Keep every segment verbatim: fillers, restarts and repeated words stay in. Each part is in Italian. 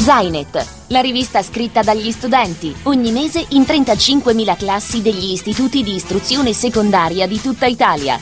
Zainet, la rivista scritta dagli studenti, ogni mese in trentacinquemila classi degli istituti di istruzione secondaria di tutta Italia.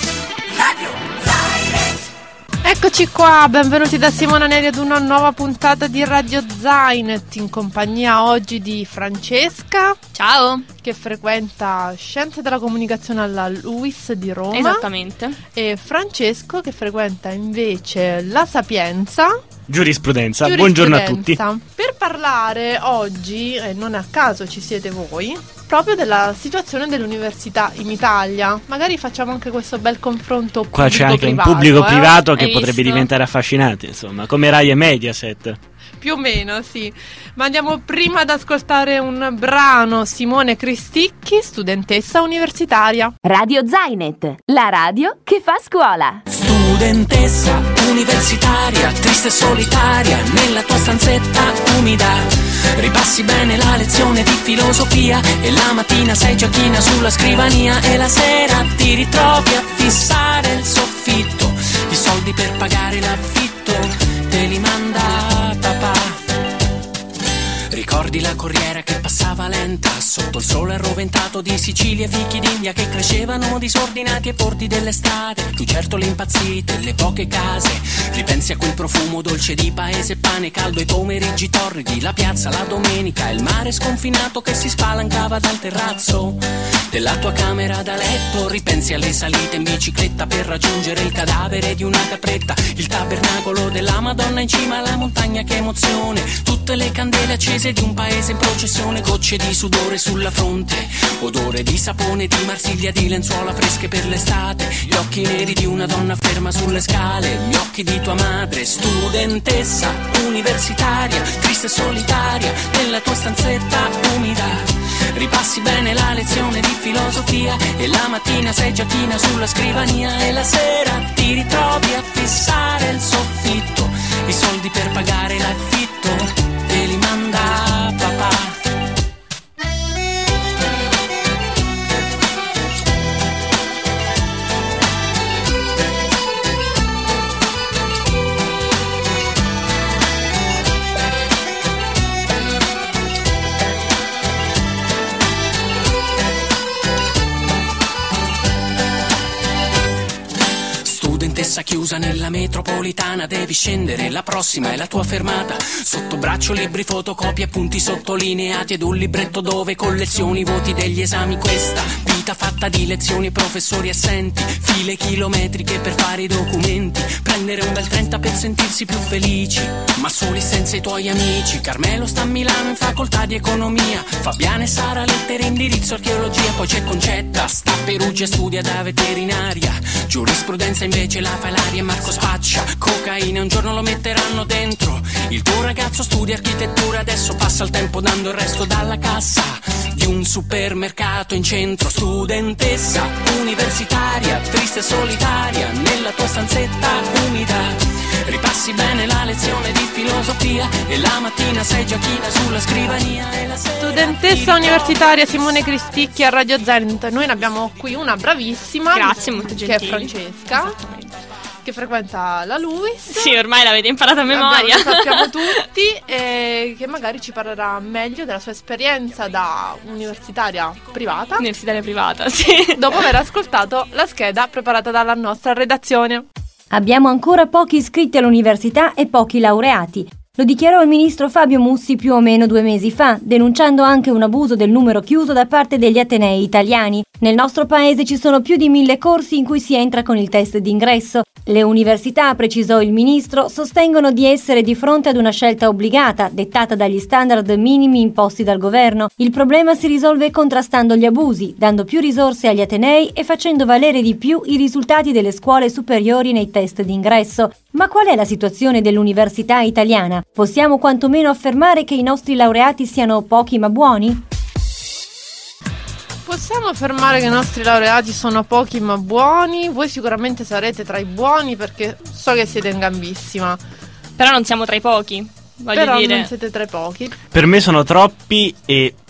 Radio Zainet. Eccoci qua, benvenuti da Simona Neri ad una nuova puntata di Radio Zainet, in compagnia oggi di Francesca. Ciao! Che frequenta Scienze della Comunicazione alla LUISS di Roma. Esattamente. E Francesco che frequenta invece la Sapienza. Giurisprudenza. Giurisprudenza. Buongiorno a tutti. Per parlare oggi, e non a caso ci siete voi, proprio della situazione dell'università in Italia. Magari facciamo anche questo bel confronto pubblico-privato. Qua c'è anche privato, un pubblico eh? privato che Hai potrebbe visto? diventare affascinante, insomma, come Rai e Mediaset. Più o meno, sì. Ma andiamo prima ad ascoltare un brano. Simone Cristicchi, studentessa universitaria. Radio Zainet, la radio che fa scuola. Studentessa universitaria, triste e solitaria, nella tua stanzetta umida. Ripassi bene la lezione di filosofia e la mattina sei già china sulla scrivania e la sera ti ritrovi a fissare il soffitto. I soldi per pagare l'affitto te li manda papà. Ricordi la corriera che passava lenta sotto il sole arroventato di Sicilia e fichi d'India che crescevano disordinati ai porti dell'estate. Tu certo le impazzite, le poche case. Ripensi a quel profumo dolce di paese, pane caldo, i pomeriggi torridi, la piazza la domenica, il mare sconfinato che si spalancava dal terrazzo della tua camera da letto. Ripensi alle salite in bicicletta per raggiungere il cadavere di una capretta, il tabernacolo della Madonna in cima alla montagna, che emozione. Tutte le candele accese di un paese in processione, gocce di sudore sulla fronte, odore di sapone, di Marsiglia, di lenzuola fresche per l'estate, gli occhi neri di una donna ferma sulle scale, gli occhi di tua madre, studentessa universitaria, triste e solitaria, nella tua stanzetta umida. Ripassi bene la lezione di filosofia e la mattina sei già china sulla scrivania e la sera ti ritrovi a fissare il soffitto. I soldi per pagare l'affitto te li manda papà. Studentessa chiusa nella metropolitana, devi scendere, la prossima è la tua fermata. Sotto braccio libri, fotocopie, appunti sottolineati ed un libretto dove collezioni i voti degli esami. Questa vita fatta di lezioni e professori assenti, file chilometriche per fare i documenti, prendere un bel trenta per sentirsi più felici, ma soli senza i tuoi amici. Carmelo sta a Milano in facoltà di economia, Fabiana e Sara lettere, indirizzo archeologia, poi c'è Concetta, sta a Perugia e studia da veterinaria. Giurisprudenza invece la fa Ilaria e Marco spaccia cocaina, un giorno lo metteranno dentro. Il tuo ragazzo studia architettura, adesso passa il tempo dando il resto dalla cassa di un supermercato in centro. Studentessa universitaria, triste e solitaria, nella tua stanzetta umida. Ripassi bene la lezione di filosofia e la mattina sei già china sulla scrivania e la sera Studentessa universitaria Simone Cristicchi a Radio Zainet. Noi ne abbiamo qui una bravissima. Grazie, molto che gentili. è Francesca, che frequenta la LUISS. Sì, ormai l'avete imparata a memoria. Abbiamo- Lo sappiamo tutti, e che magari ci parlerà meglio della sua esperienza da universitaria privata Universitaria privata, sì. dopo aver ascoltato la scheda preparata dalla nostra redazione. Abbiamo ancora pochi iscritti all'università e pochi laureati. Lo dichiarò il ministro Fabio Mussi più o meno due mesi fa, denunciando anche un abuso del numero chiuso da parte degli atenei italiani. Nel nostro paese ci sono più di mille corsi in cui si entra con il test d'ingresso. Le università, precisò il ministro, sostengono di essere di fronte ad una scelta obbligata, dettata dagli standard minimi imposti dal governo. Il problema si risolve contrastando gli abusi, dando più risorse agli atenei e facendo valere di più i risultati delle scuole superiori nei test d'ingresso. Ma qual è la situazione dell'università italiana? Possiamo quantomeno affermare che i nostri laureati siano pochi ma buoni? Possiamo affermare che i nostri laureati sono pochi ma buoni? Voi sicuramente sarete tra i buoni perché so che siete in gambissima. Però non siamo tra i pochi, voglio Però dire. non siete tra i pochi. Per me sono troppi e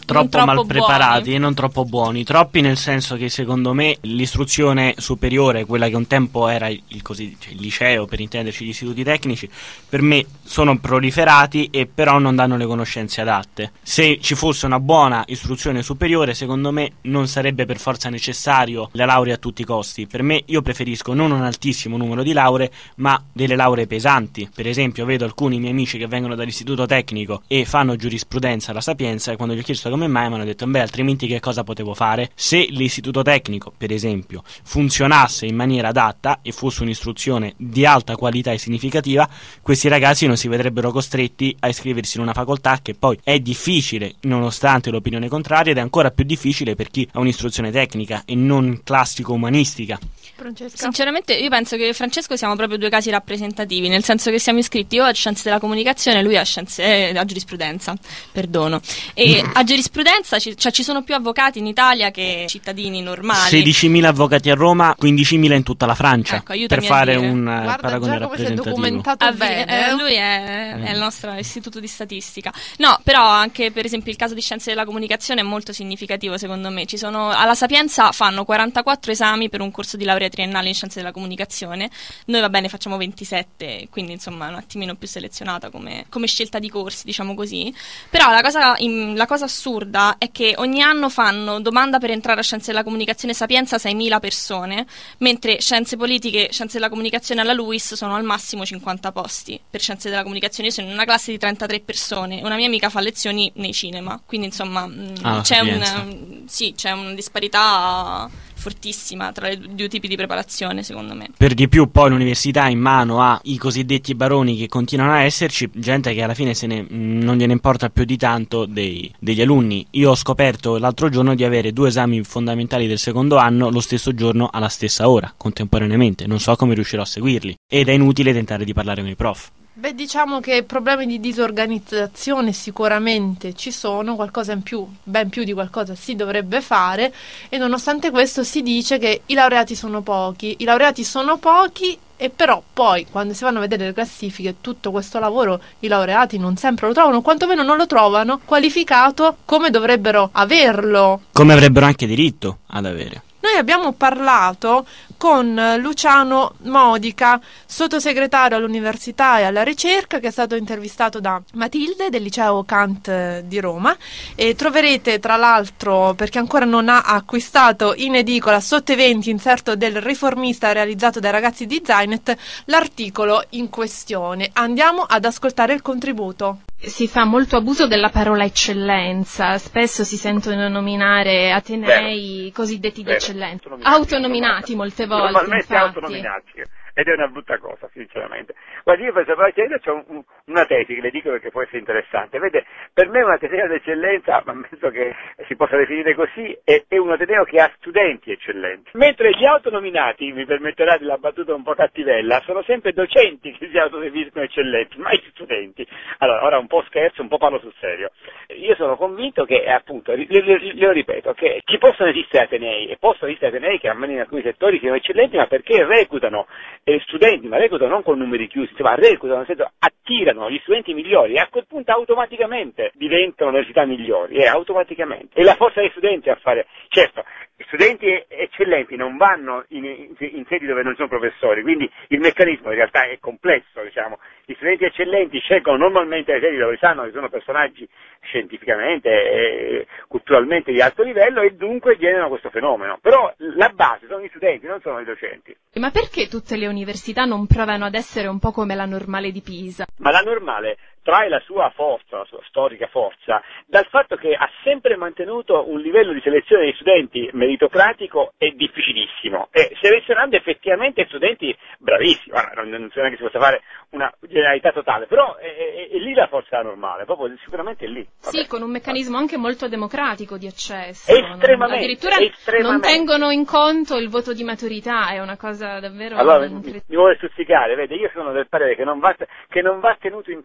troppo, troppo mal preparati buoni. e non troppo buoni. Troppi nel senso che secondo me l'istruzione superiore, quella che un tempo era il, il, così, cioè il liceo, per intenderci gli istituti tecnici, per me sono proliferati e però non danno le conoscenze adatte. Se ci fosse una buona istruzione superiore, secondo me non sarebbe per forza necessario la laurea a tutti i costi. Per me, io preferisco non un altissimo numero di lauree, ma delle lauree pesanti. Per esempio, vedo alcuni miei amici che vengono dall'istituto tecnico e fanno giurisprudenza alla Sapienza, e quando gli ho chiesto come mai mi hanno detto beh, altrimenti che cosa potevo fare? Se l'istituto tecnico, per esempio, funzionasse in maniera adatta e fosse un'istruzione di alta qualità e significativa, questi ragazzi non si vedrebbero costretti a iscriversi in una facoltà che poi è difficile nonostante l'opinione contraria, ed è ancora più difficile per chi ha un'istruzione tecnica e non classico umanistica. Francesca? Sinceramente io penso che Francesco siamo proprio due casi rappresentativi, nel senso che siamo iscritti io a scienze della comunicazione e lui a scienze a giurisprudenza, perdono. E a giurisprudenza ci, cioè, ci sono più avvocati in Italia che cittadini normali. sedicimila avvocati a Roma, quindicimila in tutta la Francia, Ecco, per aiutami a fare dire. un eh, Guarda paragone già come si è rappresentativo. documentato Ah, vi- bene. eh, lui è, è il nostro istituto di statistica. No, però anche per esempio il caso di scienze della comunicazione è molto significativo secondo me. Ci sono, alla Sapienza fanno quarantaquattro esami per un corso di laurea triennale in scienze della comunicazione. Noi va bene facciamo ventisette, quindi insomma è un attimino più selezionata come, come scelta di corsi, diciamo così. Però la cosa, in, la cosa assurda è che ogni anno fanno domanda per entrare a scienze della comunicazione Sapienza seimila persone, mentre scienze politiche, scienze della comunicazione alla LUISS sono al massimo cinquanta posti per scienze della comunicazione. Io sono in una classe di trentatré persone, una mia amica fa lezioni nei cinema, quindi insomma mh, Ah, c'è, Sapienza. un, sì, c'è una disparità fortissima tra i due tipi di preparazione, secondo me. Per di più poi l'università ha in mano ha i cosiddetti baroni, che continuano a esserci, gente che alla fine se ne, mh, non gliene importa più di tanto dei, degli alunni. Io ho scoperto l'altro giorno di avere due esami fondamentali del secondo anno lo stesso giorno alla stessa ora, contemporaneamente. Non so come riuscirò a seguirli ed è inutile tentare di parlare con i prof. Beh, diciamo che problemi di disorganizzazione sicuramente ci sono, qualcosa in più, ben più di qualcosa si dovrebbe fare, e nonostante questo si dice che i laureati sono pochi, i laureati sono pochi e però poi quando si vanno a vedere le classifiche tutto questo lavoro i laureati non sempre lo trovano, quantomeno non lo trovano qualificato come dovrebbero averlo. Come avrebbero anche diritto ad avere. Noi abbiamo parlato con Luciano Modica, sottosegretario all'università e alla ricerca, che è stato intervistato da Matilde del liceo Kant di Roma, e troverete tra l'altro, perché ancora non ha acquistato in edicola sotto eventi inserto del Riformista realizzato dai ragazzi di Zainet, l'articolo in questione. Andiamo ad ascoltare il contributo. Si fa molto abuso della parola eccellenza, spesso si sentono nominare atenei Vero. cosiddetti di Vero. eccellenza, Autonominati, autonominati molte volte, normalmente infatti. autonominati, ed è una brutta cosa, sinceramente. Guardi, io per sapere, c'è un, un, una tesi che le dico perché può essere interessante. Vede, per me un ateneo d'eccellenza, ma penso che si possa definire così, è, è un ateneo che ha studenti eccellenti. Mentre gli autonominati, mi permetterà di la battuta un po' cattivella, sono sempre docenti che si autodefiniscono eccellenti, mai studenti. Allora, ora un po' scherzo, un po' parlo sul serio. Io sono convinto che, appunto, le, le, le lo ripeto, che ci possono esistere atenei, e possono esistere atenei che almeno in alcuni settori siano eccellenti, ma perché reclutano eh, studenti, ma reclutano non con numeri chiusi, ma reclutano, nel senso, attirano gli studenti migliori, e a quel punto automaticamente diventano università migliori, eh, automaticamente. E la forza dei studenti a fare, certo, studenti eccellenti non vanno in, in, in sedi dove non sono professori, quindi il meccanismo in realtà è complesso, diciamo. Gli studenti eccellenti scelgono normalmente le sedi dove sanno che sono personaggi scientificamente e culturalmente di alto livello, e dunque generano questo fenomeno. Però la base sono gli studenti, non sono i docenti. Ma perché tutte le università non provano ad essere un po' come la Normale di Pisa? Ma la Normale trae la sua forza, la sua storica forza, dal fatto che ha sempre mantenuto un livello di selezione dei studenti meritocratico e difficilissimo, e selezionando effettivamente studenti bravissimi. Ora, non so neanche si possa fare una generalità totale, però è, è, è lì la forza normale, proprio sicuramente è lì. Vabbè. Sì, con un meccanismo anche molto democratico di accesso. Estremamente. Addirittura estremamente. non tengono in conto il voto di maturità, è una cosa davvero allora, incredibile. Mi vuole stuzzicare, vede, io sono del parere che non va, che non va tenuto in conto.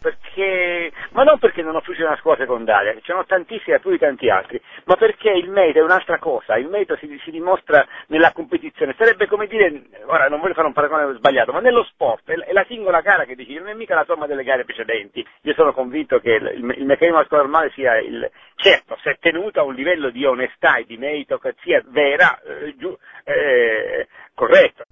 perché, ma non perché non ho fiducia nella scuola secondaria, ce ne sono tantissimi più di tanti altri, ma perché il merito è un'altra cosa, il merito si, si dimostra nella competizione, sarebbe come dire, ora non voglio fare un paragone sbagliato, ma nello sport è, è la singola gara che decide, non è mica la somma delle gare precedenti. Io sono convinto che il, il, il meccanismo della scuola normale sia il, certo, se tenuto a un livello di onestà e di meritocrazia vera, eh, giù, eh, corretto.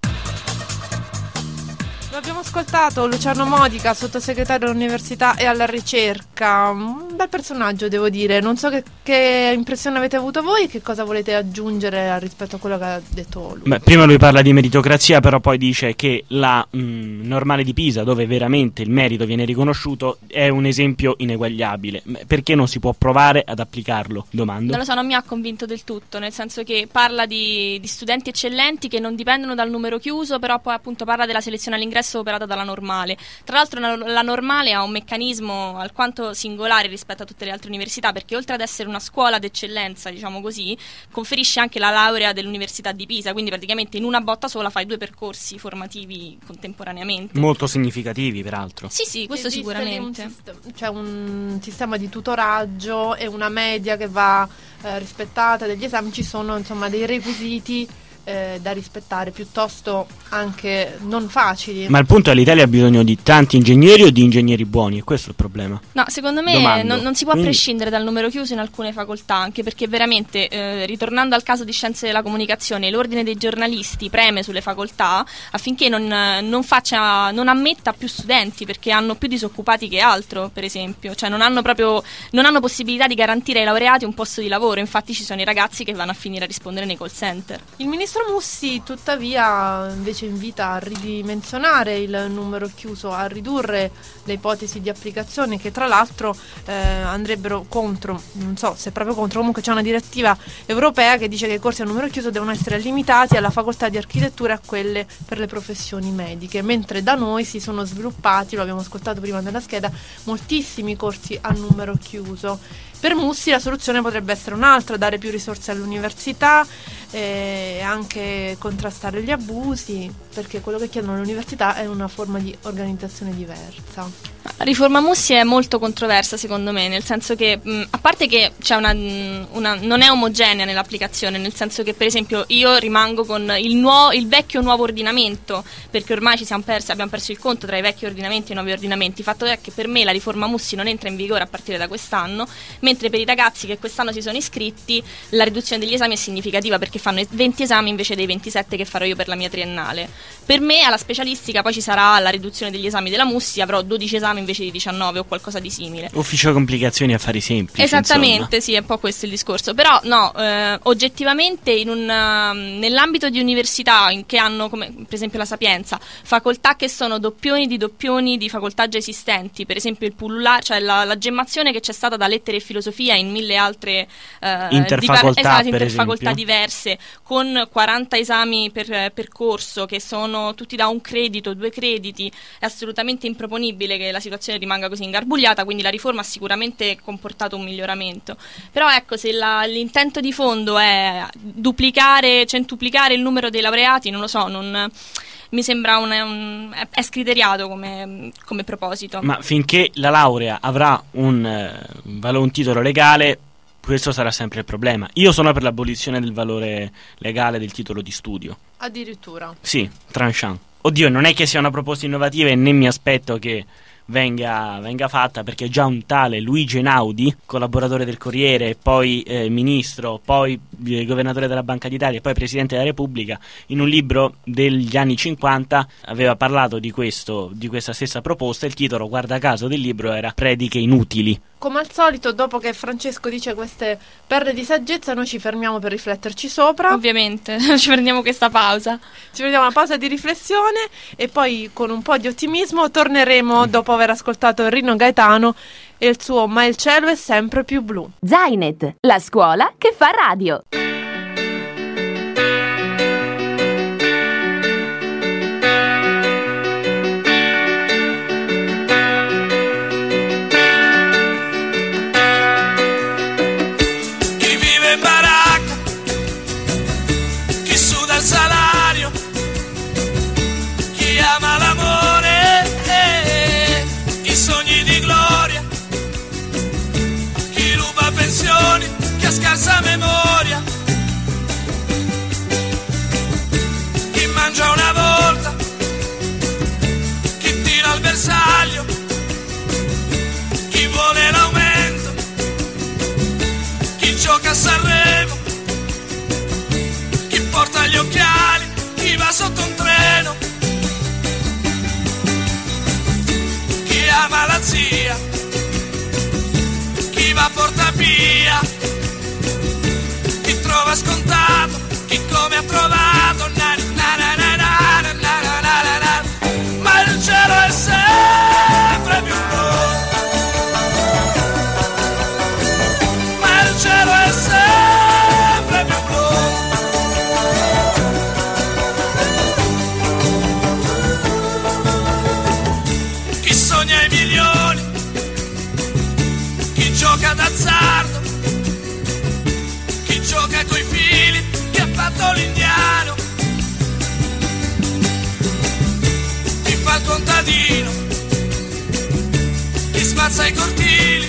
Lo abbiamo ascoltato, Luciano Modica, sottosegretario all'università e alla ricerca, un bel personaggio devo dire, non so che, che impressione avete avuto voi, che cosa volete aggiungere rispetto a quello che ha detto lui. Beh, prima lui parla di meritocrazia, però poi dice che la mh, normale di Pisa, dove veramente il merito viene riconosciuto, è un esempio ineguagliabile. Perché non si può provare ad applicarlo? Domando. Non lo so, non mi ha convinto del tutto, nel senso che parla di, di studenti eccellenti che non dipendono dal numero chiuso, però poi appunto parla della selezione all'ingresso operata dalla normale. Tra l'altro la normale ha un meccanismo alquanto singolare rispetto a tutte le altre università, perché oltre ad essere una scuola d'eccellenza, diciamo così, conferisce anche la laurea dell'Università di Pisa, quindi praticamente in una botta sola fai due percorsi formativi contemporaneamente. Molto significativi, peraltro. Sì, sì, questo Esiste sicuramente. Un sistema, c'è un sistema di tutoraggio e una media che va eh, rispettata degli esami, ci sono insomma dei requisiti Eh, da rispettare, piuttosto anche non facili. Ma il punto è che l'Italia ha bisogno di tanti ingegneri o di ingegneri buoni, e questo è il problema. No, secondo me non, non si può Quindi... prescindere dal numero chiuso in alcune facoltà, anche perché veramente, eh, ritornando al caso di scienze della comunicazione, l'ordine dei giornalisti preme sulle facoltà affinché non, non, faccia, non ammetta più studenti, perché hanno più disoccupati che altro, per esempio, cioè non hanno proprio non hanno possibilità di garantire ai laureati un posto di lavoro, infatti ci sono i ragazzi che vanno a finire a rispondere nei call center. Il ministro Mussi tuttavia invece invita a ridimensionare il numero chiuso, a ridurre le ipotesi di applicazione che tra l'altro eh, andrebbero contro, non so se proprio contro, comunque c'è una direttiva europea che dice che i corsi a numero chiuso devono essere limitati alla facoltà di architettura e a quelle per le professioni mediche, mentre da noi si sono sviluppati, lo abbiamo ascoltato prima nella scheda, moltissimi corsi a numero chiuso. Per Mussi la soluzione potrebbe essere un'altra, dare più risorse all'università e anche contrastare gli abusi, perché quello che chiedono le università è una forma di organizzazione diversa. La riforma Mussi è molto controversa secondo me, nel senso che mh, a parte che c'è una, una non è omogenea nell'applicazione, nel senso che per esempio io rimango con il, nuovo, il vecchio nuovo ordinamento, perché ormai ci siamo persi, abbiamo perso il conto tra i vecchi ordinamenti e i nuovi ordinamenti. Il fatto è che per me la riforma Mussi non entra in vigore a partire da quest'anno, mentre per i ragazzi che quest'anno si sono iscritti la riduzione degli esami è significativa, perché fanno venti esami invece dei ventisette che farò io per la mia triennale. Per me alla specialistica poi ci sarà la riduzione degli esami della Mussi, avrò dodici esami invece di diciannove o qualcosa di simile. Ufficio complicazioni affari semplici. Esattamente, insomma. Sì, è un po' questo il discorso. Però no, eh, oggettivamente in un, uh, nell'ambito di università in che hanno, come per esempio la Sapienza, facoltà che sono doppioni di doppioni di facoltà già esistenti, per esempio il pullulare, cioè la, la gemmazione che c'è stata da lettere e filosofia in mille altre uh, interfacoltà, diver- esatto, per interfacoltà esempio. diverse, con quaranta esami per, per corso che sono tutti da un credito, due crediti, è assolutamente improponibile che la situazione rimanga così ingarbugliata, quindi la riforma ha sicuramente comportato un miglioramento. Però ecco, se la, l'intento di fondo è duplicare, centuplicare il numero dei laureati, non lo so, non... mi sembra un, un, è scriteriato come, come proposito. Ma finché la laurea avrà un, uh, un titolo legale, questo sarà sempre il problema. Io sono per l'abolizione del valore legale del titolo di studio. Addirittura? Sì, tranchant. Oddio, non è che sia una proposta innovativa e né mi aspetto che venga, venga fatta, perché già un tale Luigi Einaudi, collaboratore del Corriere, poi eh, ministro, poi eh, governatore della Banca d'Italia e poi presidente della Repubblica, in un libro degli anni cinquanta aveva parlato di questo, di questa stessa proposta. Il titolo, guarda caso, del libro era Prediche inutili. Come al solito, dopo che Francesco dice queste perle di saggezza, noi ci fermiamo per rifletterci sopra. Ovviamente, ci prendiamo questa pausa. Ci prendiamo una pausa di riflessione e poi con un po' di ottimismo torneremo dopo aver ascoltato Rino Gaetano e il suo Ma il cielo è sempre più blu. Zainet, la scuola che fa radio. Salario, chi ama l'amore, eh, i sogni anni di gloria, chi ruba pensioni, chi ha scarsa memoria, chi mangia una volta, chi tira al bersaglio, chi vuole l'aumento, chi gioca a Sanremo, chi porta gli occhiali, chi va sotto un treno, chi ama la zia, chi va a porta via, chi trova scontato, chi come ha trovato, na, na, na, na, na, na, na, na, na, na. Ma il cielo è sempre più blu, ma il cielo è sempre più blu. Chi sogna i milioni, chi gioca d'azzardo, chi gioca coi fili, chi ha fatto l'indiano, chi fa il contadino, chi spazza i cortili,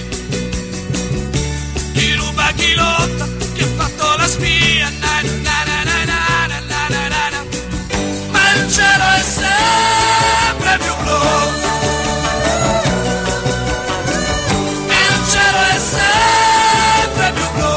chi ruba, chi lotta, chi ha fatto la spia, na, na, na, na, na, na, na, na, na, na. Ma il cielo è sempre più blu, il cielo è sempre più blu.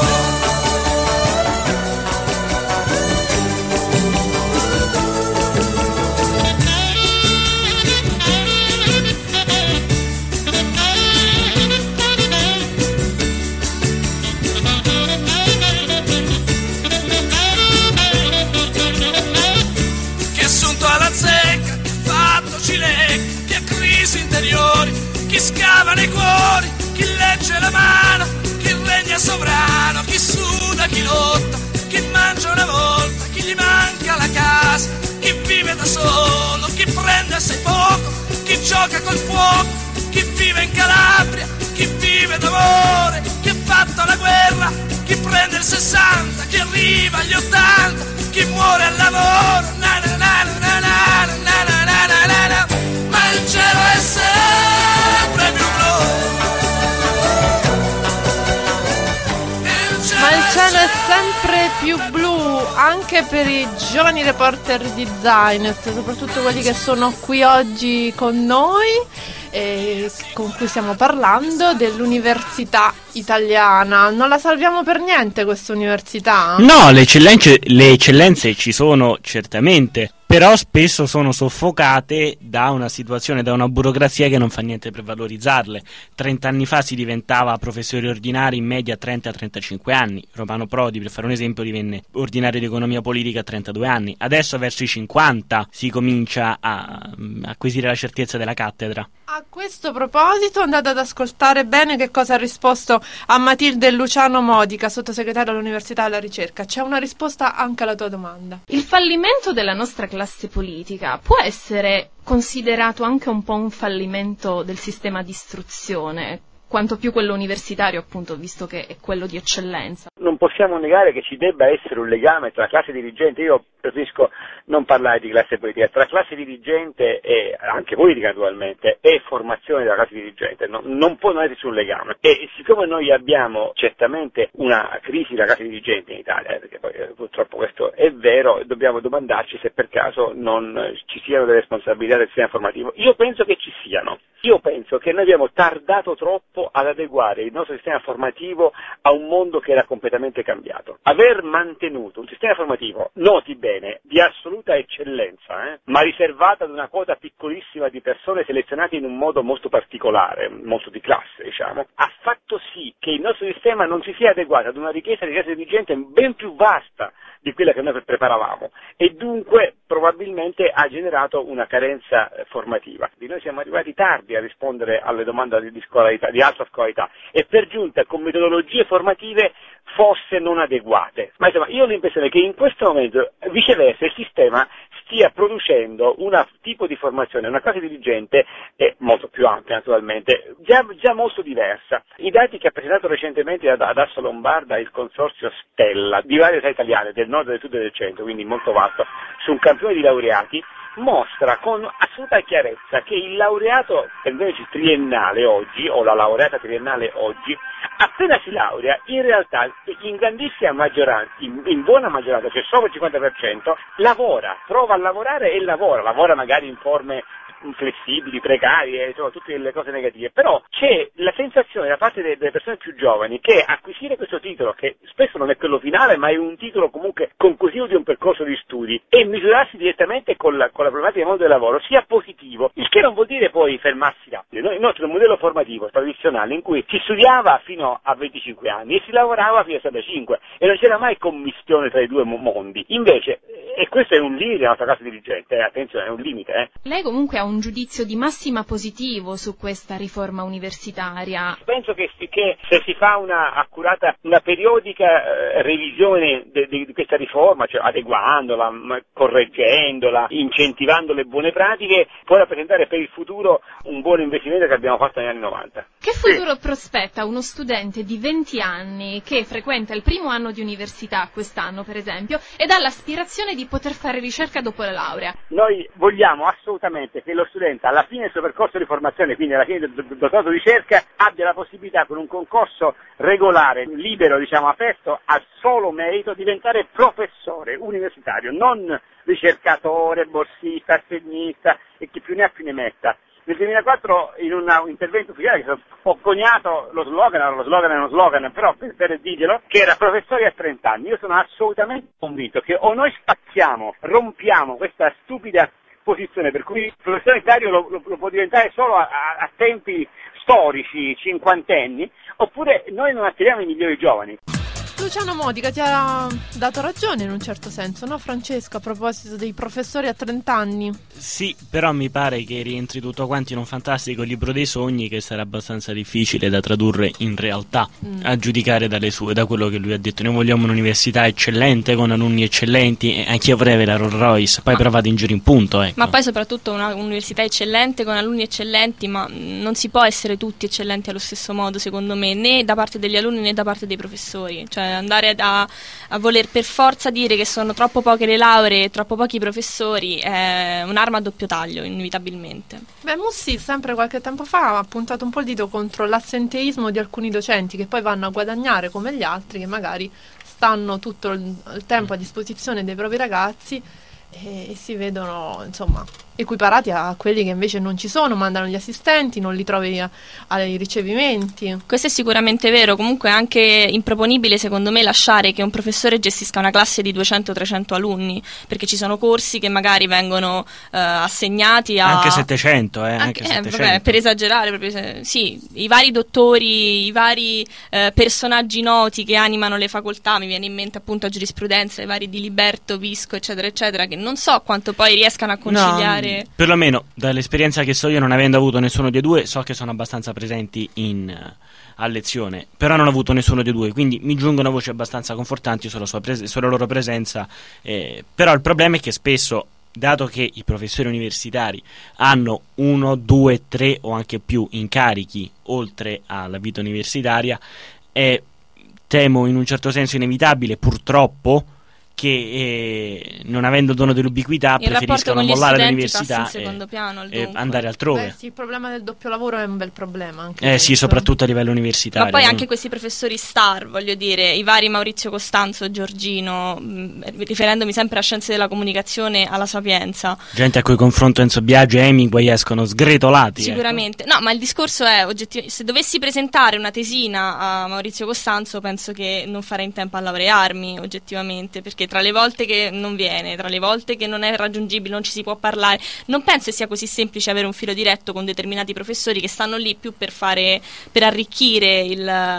Chi ha crisi interiori, chi scava nei cuori, chi legge la mano, chi regna sovrano, chi suda, chi lotta, chi mangia una volta, chi gli manca la casa, chi vive da solo, chi prende assai poco, chi gioca col fuoco, chi vive in Calabria, chi vive d'amore, chi ha fatto la guerra, chi prende il sessanta, chi arriva agli ottanta, chi muore al lavoro, na na na na na na na na na na na. Ma il cielo è sempre più blu, il Ma il cielo è sempre più blu anche per i giovani reporter di Zainet, soprattutto quelli che sono qui oggi con noi e con cui stiamo parlando dell'università italiana. Non la salviamo per niente questa università? No, le eccellenze, le eccellenze ci sono certamente, però spesso sono soffocate da una situazione, da una burocrazia che non fa niente per valorizzarle. Trent'anni fa si diventava professori ordinari in media a trenta trentacinque anni. Romano Prodi, per fare un esempio, divenne ordinario di economia politica a trentadue anni. Adesso verso i cinquanta si comincia a acquisire la certezza della cattedra. A questo proposito andate ad ascoltare bene che cosa ha risposto a Matilde Luciano Modica, sottosegretario all'Università e alla Ricerca. C'è una risposta anche alla tua domanda. Il fallimento della nostra classe politica può essere considerato anche un po' un fallimento del sistema di istruzione, quanto più quello universitario, appunto, visto che è quello di eccellenza. Non possiamo negare che ci debba essere un legame tra classe dirigente, io preferisco non parlare di classe politica, tra classe dirigente e anche politica naturalmente e formazione della classe dirigente, no, non può non esserci un legame. E siccome noi abbiamo certamente una crisi della classe dirigente in Italia, perché poi eh, purtroppo questo è vero, dobbiamo domandarci se per caso non ci siano delle responsabilità del sistema formativo. Io penso che ci siano. Io penso che noi abbiamo tardato troppo ad adeguare il nostro sistema formativo a un mondo che era completamente cambiato. Aver mantenuto un sistema formativo, noti bene, di assoluta eccellenza, eh, ma riservata ad una quota piccolissima di persone selezionate in un modo molto particolare, molto di classe, diciamo, ha fatto sì che il nostro sistema non si sia adeguato ad una richiesta di classe dirigente ben più vasta di quella che noi preparavamo e dunque probabilmente ha generato una carenza eh, formativa. Noi siamo arrivati tardi a rispondere alle domande di, scolarità, di alta scolarità e per giunta con metodologie formative forse non adeguate. Ma insomma io ho l'impressione che in questo momento viceversa il sistema stia producendo un tipo di formazione, una classe dirigente eh, molto più ampia naturalmente, già, già molto diversa. I dati che ha presentato recentemente ad, ad Asso Lombarda il consorzio Stella di varie realtà italiane del nord, del sud e del centro, quindi molto vasto, su un campione di laureati, mostra con assoluta chiarezza che il laureato, intendiamoci triennale oggi, o la laureata triennale oggi, appena si laurea, in realtà in grandissima maggioranza, in, in buona maggioranza, cioè sopra il cinquanta per cento, lavora, prova a lavorare e lavora, lavora magari in forme flessibili, precarie, insomma tutte le cose negative, però c'è la sensazione da parte delle persone più giovani che acquisire questo titolo, che spesso non è quello finale ma è un titolo comunque conclusivo di un percorso di studi, e misurarsi direttamente con la, con la problematica del mondo del lavoro sia positivo, il che non vuol dire poi fermarsi là. Il nostro modello formativo tradizionale in cui si studiava fino a venticinque anni e si lavorava fino a settantacinque e non c'era mai commistione tra i due mondi, invece, e questo è un limite della nostra classe dirigente, eh, attenzione, è un limite. Eh. Lei comunque ha un giudizio di massima positivo su questa riforma universitaria? Penso che, che se si fa una accurata, una periodica eh, revisione de, de, di questa riforma, cioè adeguandola, correggendola, incentivando le buone pratiche, può rappresentare per il futuro un buon investimento che abbiamo fatto negli anni novanta. Che futuro sì. prospetta uno studente di venti anni che frequenta il primo anno di università quest'anno, per esempio, ed ha l'aspirazione di poter fare ricerca dopo la laurea? Noi vogliamo assolutamente che lo studente alla fine del suo percorso di formazione, quindi alla fine del dottorato di ricerca, abbia la possibilità con un concorso regolare, libero, diciamo aperto, al solo merito diventare professore universitario, non ricercatore, borsista, assegnista e chi più ne ha più ne metta. Nel duemilaquattro in un intervento ufficiale che ho coniato lo slogan, lo slogan è uno slogan, però per, per dirglielo, che era professori a trenta anni. Io sono assolutamente convinto che o noi spazziamo, rompiamo questa stupida posizione per cui il professore universitario lo, lo, lo può diventare solo a, a, a tempi storici, cinquantenni, oppure noi non attiriamo i migliori giovani. Luciano Modica ti ha dato ragione in un certo senso, no Francesco, a proposito dei professori a trenta anni? Sì, però mi pare che rientri tutto quanto in un fantastico libro dei sogni che sarà abbastanza difficile da tradurre in realtà, mm. a giudicare dalle sue, da quello che lui ha detto. Noi vogliamo un'università eccellente con alunni eccellenti, e anche io vorrei avere la Rolls Royce, poi ma, però vado in giro in punto, ecco. Ma poi soprattutto una università eccellente con alunni eccellenti, ma non si può essere tutti eccellenti allo stesso modo, secondo me, né da parte degli alunni né da parte dei professori. Cioè andare a, a voler per forza dire che sono troppo poche le lauree e troppo pochi professori è un'arma a doppio taglio, inevitabilmente. Beh, Mussi sempre qualche tempo fa ha puntato un po' il dito contro l'assenteismo di alcuni docenti che poi vanno a guadagnare come gli altri, che magari stanno tutto il, il tempo a disposizione dei propri ragazzi e, e si vedono, insomma, equiparati a quelli che invece non ci sono, mandano gli assistenti, non li trovi a, ai ricevimenti. Questo è sicuramente vero, comunque è anche improponibile secondo me lasciare che un professore gestisca una classe di duecento trecento alunni, perché ci sono corsi che magari vengono eh, assegnati a... Anche settecento, eh, anche, anche settecento. Eh, vabbè, per esagerare, proprio se... sì, i vari dottori, i vari eh, personaggi noti che animano le facoltà, mi viene in mente appunto a giurisprudenza, i vari Diliberto, Visco, eccetera, eccetera, che non so quanto poi riescano a conciliare... No. Perlomeno dall'esperienza che so io, non avendo avuto nessuno dei due, so che sono abbastanza presenti in, uh, a lezione, però non ho avuto nessuno dei due, quindi mi giungono voci abbastanza confortanti sulla, sua pres- sulla loro presenza, eh, però il problema è che spesso, dato che i professori universitari hanno uno, due, tre o anche più incarichi oltre alla vita universitaria, è, temo in un certo senso inevitabile, purtroppo, che eh, non avendo dono dell'ubiquità il preferiscono mollare l'università e, piano, e andare altrove. Beh, sì, il problema del doppio lavoro è un bel problema anche eh questo. Sì, soprattutto a livello universitario. Ma poi anche questi professori star, voglio dire, i vari Maurizio Costanzo, Giorgino, mh, riferendomi sempre a scienze della comunicazione, alla Sapienza, gente a cui confronto Enzo Biagio e Hemingway escono sgretolati. Sicuramente, ecco. No, ma il discorso è oggettiv- se dovessi presentare una tesina a Maurizio Costanzo penso che non farei in tempo a laurearmi oggettivamente, perché tra le volte che non viene, tra le volte che non è raggiungibile, non ci si può parlare, non penso sia così semplice avere un filo diretto con determinati professori che stanno lì più per fare, per arricchire il,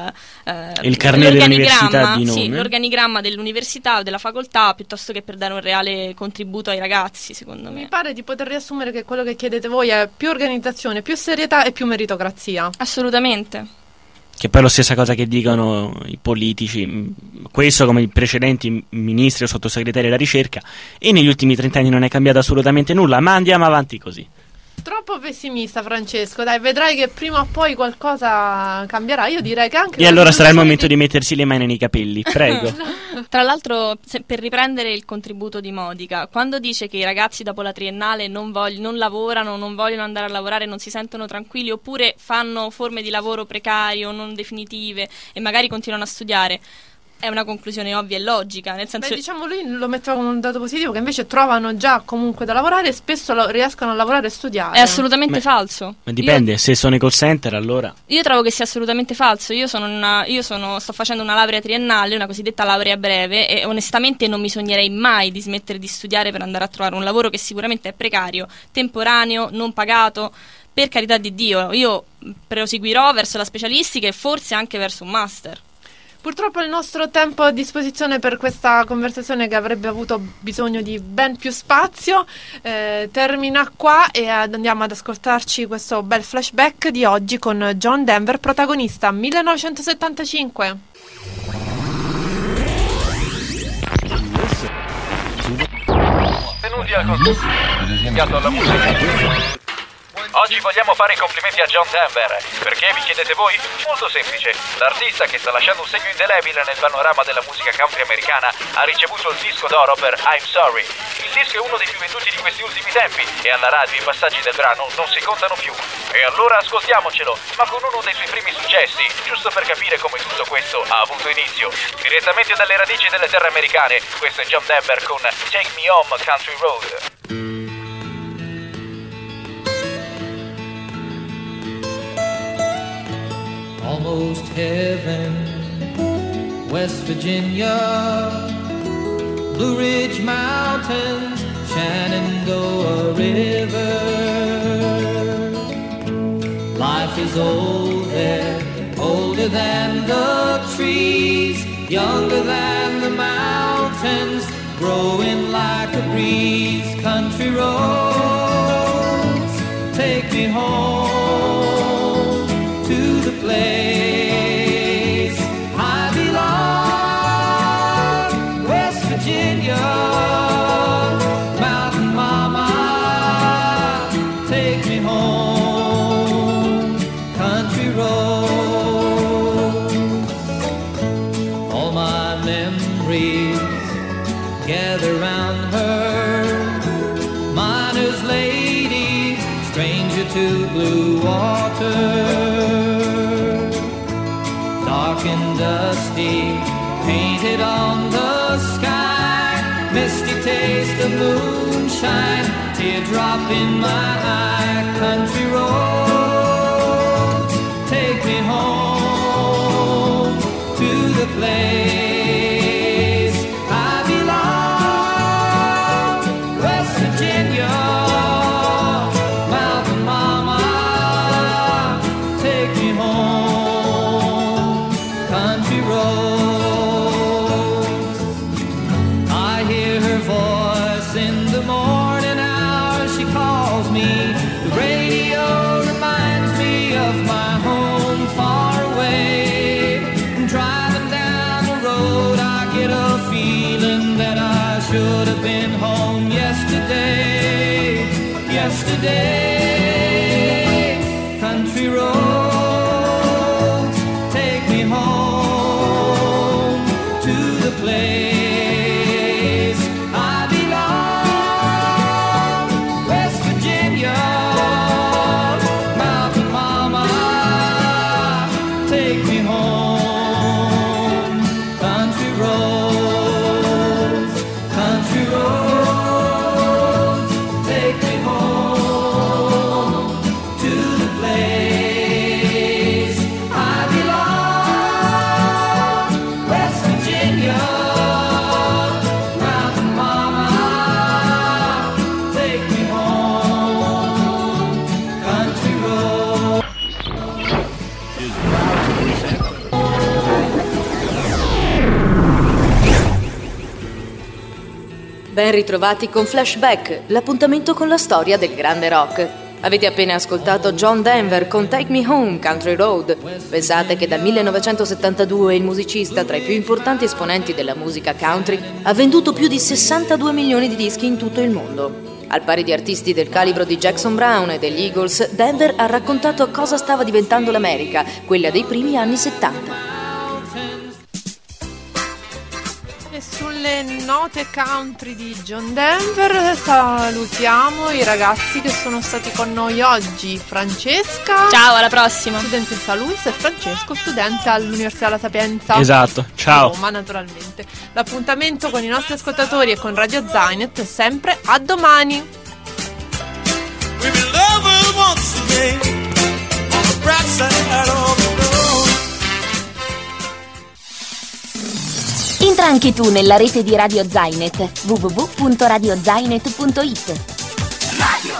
eh, il carnet dell'università di nome. Sì, l'organigramma dell'università o della facoltà, piuttosto che per dare un reale contributo ai ragazzi, secondo me. Mi pare di poter riassumere che quello che chiedete voi è più organizzazione, più serietà e più meritocrazia. Assolutamente. Che poi è la stessa cosa che dicono i politici, questo come i precedenti ministri o sottosegretari della ricerca, e negli ultimi trent'anni non è cambiato assolutamente nulla, ma andiamo avanti così. Troppo pessimista, Francesco. Dai, vedrai che prima o poi qualcosa cambierà. Io direi che anche... E allora sarà il momento di... di mettersi le mani nei capelli, prego. Tra l'altro, se, per riprendere il contributo di Modica, quando dice che i ragazzi dopo la triennale non, vogli, non lavorano, non vogliono andare a lavorare, non si sentono tranquilli, oppure fanno forme di lavoro precario, non definitive, e magari continuano a studiare, è una conclusione ovvia e logica, nel senso... Beh, diciamo, lui lo metteva come un dato positivo, che invece trovano già comunque da lavorare e spesso lo, riescono a lavorare e studiare. È assolutamente Beh, falso. Ma dipende, io, se sono i call center allora... Io trovo che sia assolutamente falso. Io sono una, io sono, sto facendo una laurea triennale, una cosiddetta laurea breve, e onestamente non mi sognerei mai di smettere di studiare per andare a trovare un lavoro che sicuramente è precario, temporaneo, non pagato. Per carità di Dio, io proseguirò verso la specialistica e forse anche verso un master. Purtroppo il nostro tempo a disposizione per questa conversazione, che avrebbe avuto bisogno di ben più spazio, eh, termina qua, e andiamo ad ascoltarci questo bel flashback di oggi con John Denver, protagonista millenovecentosettantacinque. Benvenuti al concerto dedicato alla musica. Oggi vogliamo fare i complimenti a John Denver. Perché, vi chiedete voi? Molto semplice. L'artista, che sta lasciando un segno indelebile nel panorama della musica country americana, ha ricevuto il disco d'oro per I'm Sorry. Il disco è uno dei più venduti di questi ultimi tempi e alla radio i passaggi del brano non si contano più. E allora ascoltiamocelo, ma con uno dei suoi primi successi, giusto per capire come tutto questo ha avuto inizio. Direttamente dalle radici delle terre americane, questo è John Denver con Take Me Home Country Road. Almost heaven, West Virginia, Blue Ridge Mountains, Shenandoah River. Life is old there, older than the trees, younger than the mountains, growing like a breeze. Country roads, take me home to the place I belong, West Virginia, Mountain Mama, take me home, country roads. All my memories gather round her, miner's lady, stranger to blue water. And dusty, painted on the sky, misty taste of moonshine, teardrop in my eye. Country roads, take me home to the place I belong, West Virginia, Mountain Mama, take me home. Country roads, I hear her voice in the morning hours. She calls me. The radio reminds me of my home far away. And driving down the road, I get a feeling that I should have been home yesterday. Yesterday, country roads, take me home to the place I belong, West Virginia, Mountain Mama, take me home, country roads, country roads, take me home to the place I belong, West Virginia, Mountain Mama, take me home, country road. Ben ritrovati con Flashback, l'appuntamento con la storia del grande rock. Avete appena ascoltato John Denver con Take Me Home, Country Road. Pensate che dal millenovecentosettantadue il musicista, tra i più importanti esponenti della musica country, ha venduto più di sessantadue milioni di dischi in tutto il mondo. Al pari di artisti del calibro di Jackson Browne e degli Eagles, Denver ha raccontato cosa stava diventando l'America, quella dei primi anni settanta. E sulle note country di John Denver salutiamo i ragazzi che sono stati con noi oggi. Francesca, ciao, alla prossima. Studentessa Luis, e Francesco, studente all'Università La Sapienza. Esatto, ciao. Roma, naturalmente. L'appuntamento con i nostri ascoltatori e con Radio Zainet è sempre a domani. Entra anche tu nella rete di Radio Zainet, w w w punto radio zainet punto it. Radio